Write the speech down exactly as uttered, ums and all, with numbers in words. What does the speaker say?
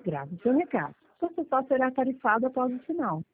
grave seu recado. Você só será tarifado após o sinal.